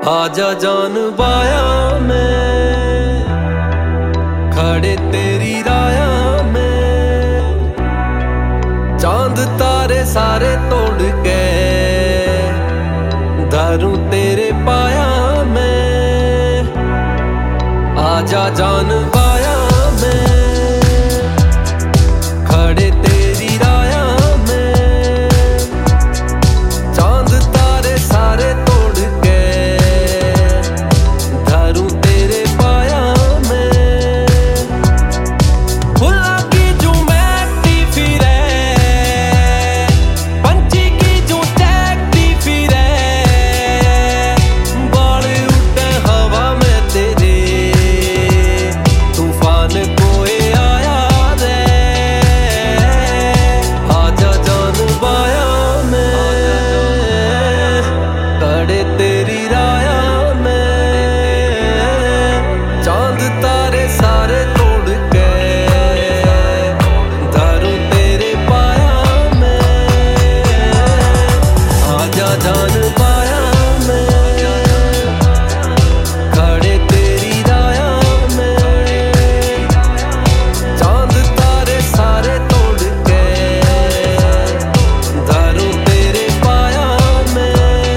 आजा जान बाया में खड़े तेरी राया में, चांद तारे सारे तोड़ के धरूं तेरे पाया में। आजा जान बाया में खड़े तेरी राया में, चांद तारे सारे तोड़ के धरूं तेरे पाया में। फुल्ला की जो महकती फिरे, पंछी की जो चहकती फिरे, बाल उठे हवा में तेरे, तूफान कोई आया रे। आजा जान बाया में खड़े तेरी राया में, चांद तारे सारे तोड़ के धरूं तेरे पाया में। आजा जान बाया में खड़े तेरी राया में, चांद तारे सारे तोड़ के धरूं तेरे पाया में।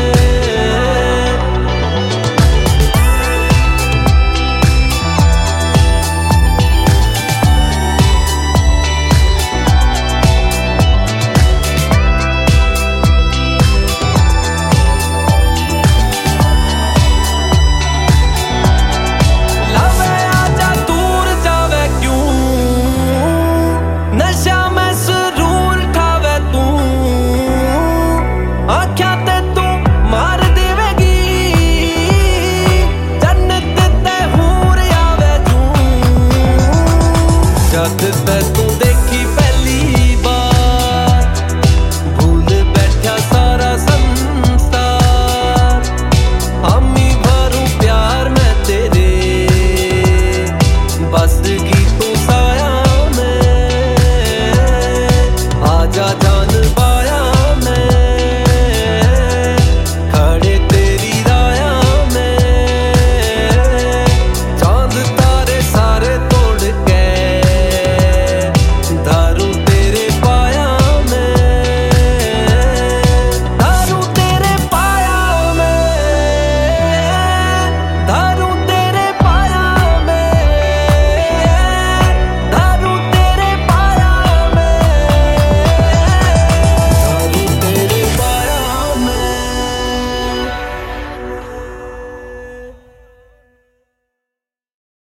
लवे आजा दूर जावे क्यों, नशा में सुरूर ठावे तू, आँखियां ते तू मार देवेगी, जन्नत ते हूर आवे तू, जद ते तू